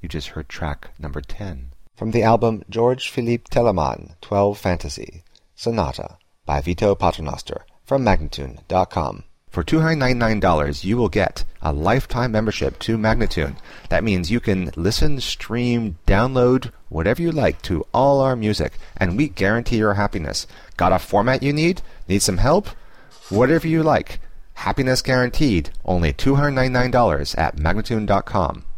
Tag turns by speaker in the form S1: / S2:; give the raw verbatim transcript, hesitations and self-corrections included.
S1: You just heard track number ten.
S2: From the album George Philippe Telemann, twelve Fantasy, Sonata, by Vito Paternoster, from Magnatune dot com.
S1: For two hundred ninety-nine dollars, you will get a lifetime membership to Magnatune. That means you can listen, stream, download, whatever you like to all our music, and we guarantee your happiness. Got a format you need? Need some help? Whatever you like. Happiness guaranteed. Only two hundred ninety-nine dollars at Magnatune dot com.